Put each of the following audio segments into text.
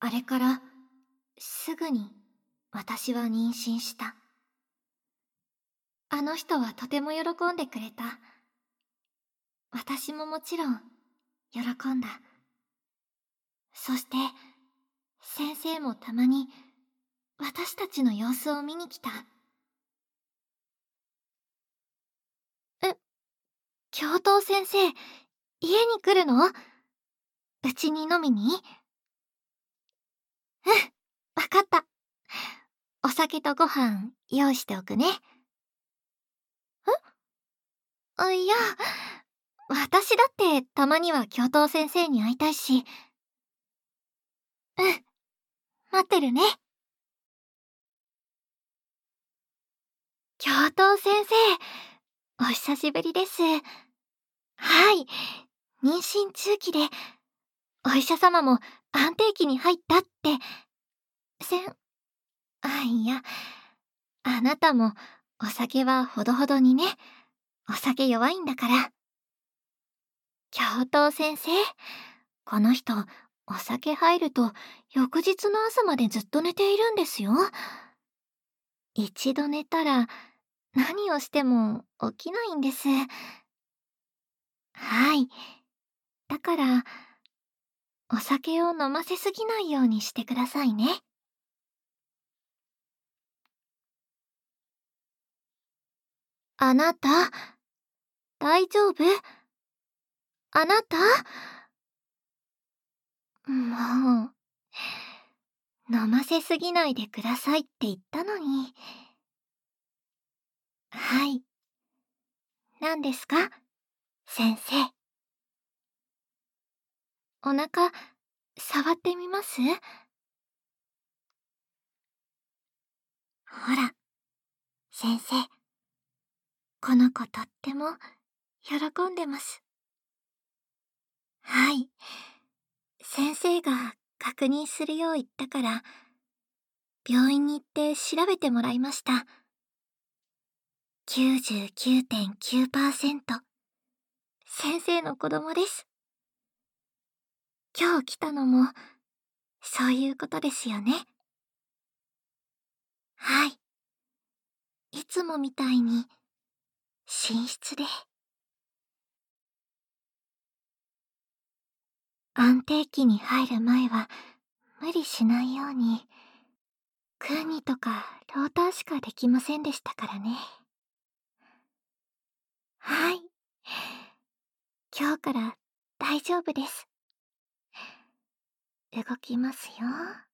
あれからすぐに私は妊娠した。あの人はとても喜んでくれた。私ももちろん喜んだ。そして先生もたまに私たちの様子を見に来た。教頭先生、家に来るの？うちに飲みに？わかった。お酒とご飯用意しておくね。いや、私だってたまには教頭先生に会いたいし。待ってるね。教頭先生、お久しぶりです。はい、妊娠中期で、お医者様も安定期に入ったって。いや、あなたもお酒はほどほどにね。お酒弱いんだから。教頭先生、この人、お酒入ると翌日の朝までずっと寝ているんですよ。一度寝たら何をしても起きないんです。はい。だから、お酒を飲ませすぎないようにしてくださいね。あなた、大丈夫？あなた？もう、飲ませすぎないでくださいって言ったのに。はい。何ですか？先生。お腹、触ってみます？ほら、先生。この子とっても喜んでます。はい。先生が確認するよう言ったから、病院に行って調べてもらいました。99.9%。先生の子供です。今日来たのも、そういうことですよね。はい。いつもみたいに、寝室で。安定期に入る前は、無理しないように、クーニとかローターしかできませんでしたからね。はい。今日から大丈夫です。動きますよ。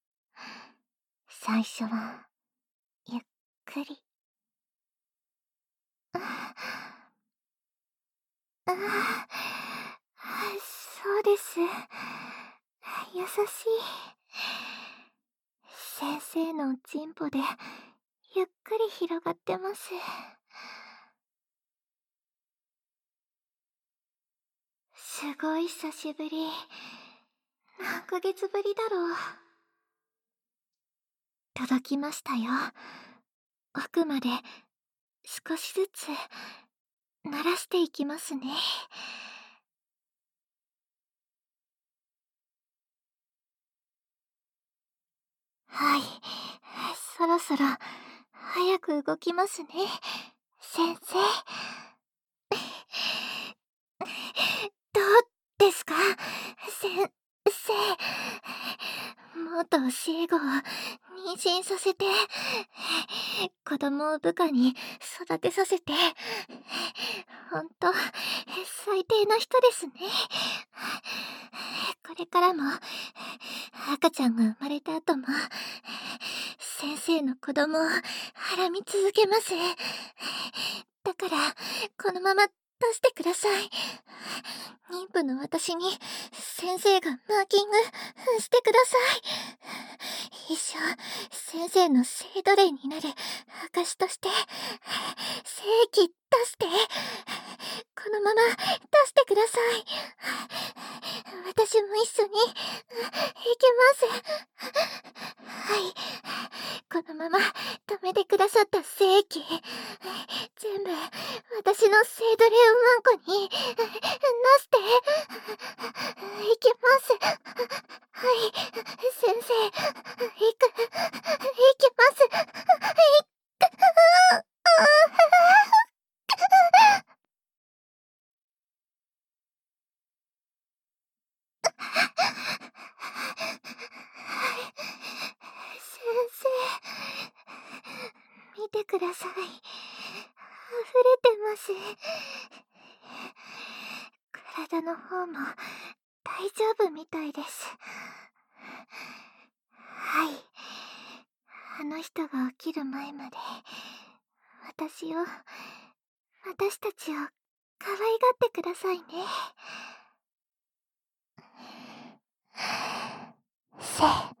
最初は、ゆっくり。そうです。優しい。先生のチンポで、ゆっくり広がってます。すごい久しぶり。何ヶ月ぶりだろう。届きましたよ。奥まで少しずつ慣らしていきますね。はい。そろそろ早く動きますね。先生。どうですか？先生。元教え子を妊娠させて、子供を部下に育てさせて、ほんと、最低な人ですね。これからも、赤ちゃんが生まれた後も、先生の子供をはらみ続けます。だから、このまま出してください。妊婦の私に先生がマーキングしてください。一生先生の性奴隷になる証として精液出して、このまま出してください。私も一緒に行きます。はい。このまま止めてくださった精液、全部私の性奴隷ウマンコに出していきます。は先生、行きます。先生、見てください。溢れてます。体の方も大丈夫みたいです。はい。あの人が起きる前まで、私たちを可愛がってくださいね。せ